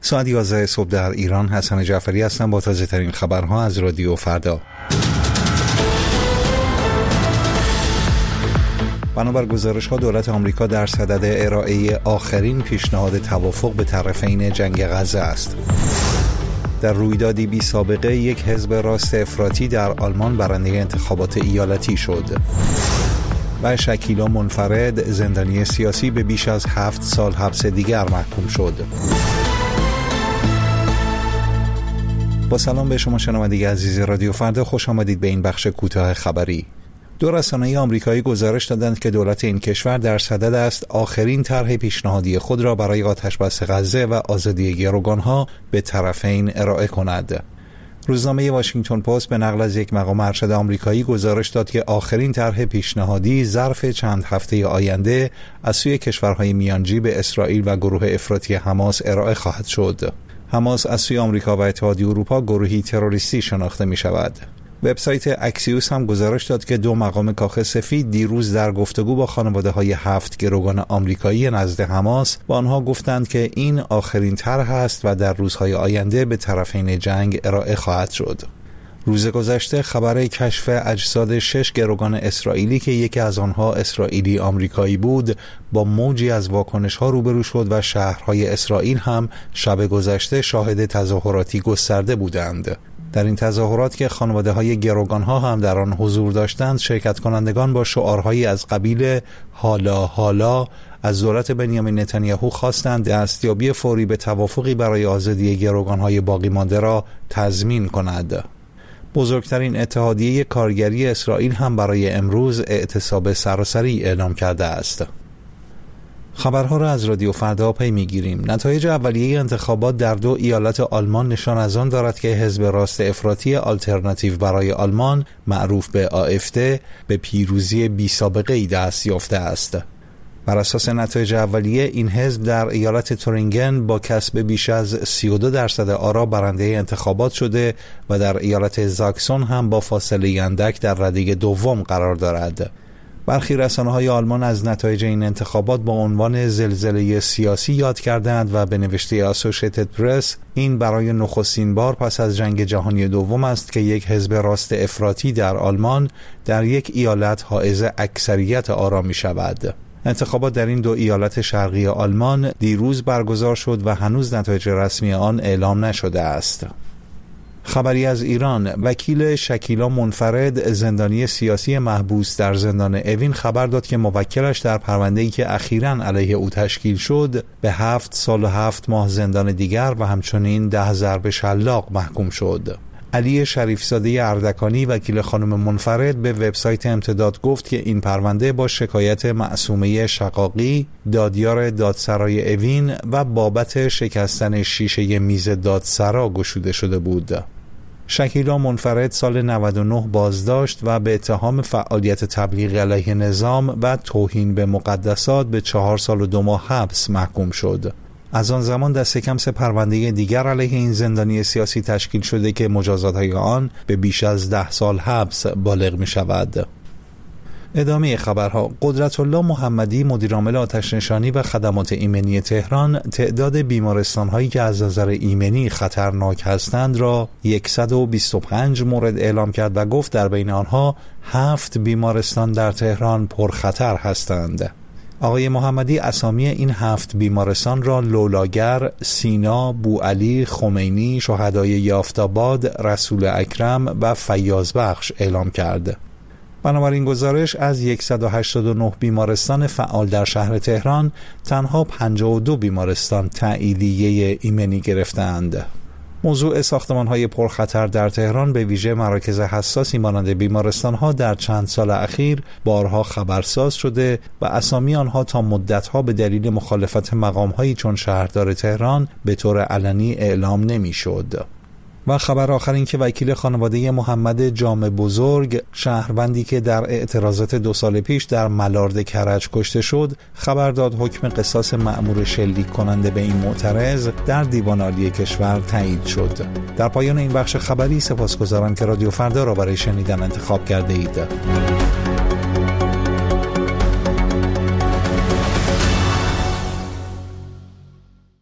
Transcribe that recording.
ساعت 11 صبح در ایران. حسن جعفری هستم با تازه ترین خبرها از رادیو فردا. بنابر گزارش‌ها دولت آمریکا در صدد ارائه آخرین پیشنهاد توافق به طرفین جنگ غزه است. در رویدادی بی سابقه یک حزب راست افراطی در آلمان برنده انتخابات ایالتی شد. و شکیلا منفرد زندانی سیاسی به بیش از 7 سال حبس دیگر محکوم شد. با سلام به شما شنونده عزیز رادیو فردا، خوش آمدید به این بخش کوتاه خبری. دو رسانه آمریکایی گزارش دادند که دولت این کشور در صدد است آخرین طرح پیشنهادی خود را برای آتشبس غزه و آزادی گروگانها به طرفین ارائه کند. روزنامه واشنگتن پست به نقل از یک مقام ارشد آمریکایی گزارش داد که آخرین طرح پیشنهادی ظرف چند هفته آینده از سوی کشورهای میانجی به اسرائیل و گروه افراطی حماس ارائه خواهد شد. حماس از سوی آمریکا و اتحادیه اروپا گروهی تروریستی شناخته می شود. وبسایت اکسیوس هم گزارش داد که دو مقام کاخ سفید دیروز در گفتگو با خانواده‌های 7 گروگان آمریکایی نزد حماس با آنها گفتند که این آخرین طرح است و در روزهای آینده به طرفین جنگ ارائه خواهد شد. روز گذشته خبر کشف اجساد 6 گروگان اسرائیلی که یکی از آنها اسرائیلی آمریکایی بود با موجی از واکنش‌ها روبرو شد و شهرهای اسرائیل هم شب گذشته شاهد تظاهراتی گسترده بودند. در این تظاهرات که خانواده‌های گروگان‌ها هم در آن حضور داشتند، شرکت کنندگان با شعارهایی از قبیل حالا حالا از دولت بنیامین نتانیاهو خواستند دستیابی فوری به توافقی برای آزادی گروگان‌های باقی مانده را تضمین کند. بزرگترین اتحادیه کارگری اسرائیل هم برای امروز اعتصاب سراسری اعلام کرده است. خبرها را از رادیو فردا پی میگیریم. نتایج اولیه انتخابات در 2 ایالت آلمان نشان از آن دارد که حزب راست افراطی آلترناتیو برای آلمان معروف به AfD به پیروزی بی سابقه ای دست یافته است. بر اساس نتایج اولیه این حزب در ایالت تورینگن با کسب بیش از 32% آرا برنده انتخابات شده و در ایالت زاکسون هم با فاصله اندک در رده دوم قرار دارد. برخی رسانه‌های آلمان از نتایج این انتخابات با عنوان زلزله سیاسی یاد کردند و به نوشته اسوشیتد پرس این برای نخستین بار پس از جنگ جهانی دوم است که یک حزب راست افراطی در آلمان در یک ایالت حائز اکثریت آرا می شود. انتخابات در این 2 ایالت شرقی آلمان دیروز برگزار شد و هنوز نتایج رسمی آن اعلام نشده است. خبری از ایران. وکیل شکیلا منفرد زندانی سیاسی محبوس در زندان اوین خبر داد که موکلش در پرونده‌ای که اخیراً علیه او تشکیل شد به 7 سال و 7 ماه زندان دیگر و همچنین 10 ضرب شلاق محکوم شد. علی شریفزاده اردکانی وکیل خانم منفرد به وبسایت امتداد گفت که این پرونده با شکایت معصومه شقاقی دادیار دادسرای اوین و بابت شکستن شیشه میز دادسرا گشوده شده بود. شکیلا منفرد سال 99 بازداشت و به اتهام فعالیت تبلیغ علیه نظام و توهین به مقدسات به 4 سال و 2 ماه حبس محکوم شد. از آن زمان دست کم 3 پرونده دیگر علیه این زندانی سیاسی تشکیل شده که مجازات‌های آن به بیش از 10 سال حبس بالغ می شود. ادامه خبرها. قدرت الله محمدی مدیرعامل آتش‌نشانی و خدمات ایمنی تهران تعداد بیمارستان‌هایی که از نظر ایمنی خطرناک هستند را 125 مورد اعلام کرد و گفت در بین آنها 7 بیمارستان در تهران پرخطر هستند. آقای محمدی اسامی این 7 بیمارستان را لولاگر، سینا، بوعلی، خمینی، شهدای یافت‌آباد، رسول اکرم و فیاضبخش اعلام کرد. بنابراین گزارش از 189 بیمارستان فعال در شهر تهران تنها 52 بیمارستان تأییدیه ایمنی گرفتند. موضوع ساختمان‌های پرخطر در تهران به ویژه مراکز حساسی مانند بیمارستان‌ها در چند سال اخیر بارها خبرساز شده و اسامی آنها تا مدت‌ها به دلیل مخالفت مقام‌هایی چون شهردار تهران به طور علنی اعلام نمی‌شد. و خبر آخر این که وکیل خانواده محمد جامع بزرگ، شهروندی که در اعتراضات 2 سال پیش در ملارد کرج کشته شد، خبر داد حکم قصاص مأمور شلیک کننده به این معترض در دیوان عالی کشور تایید شد. در پایان این بخش خبری سپاسگزارم که رادیو فردا را برای شنیدن انتخاب کرده اید.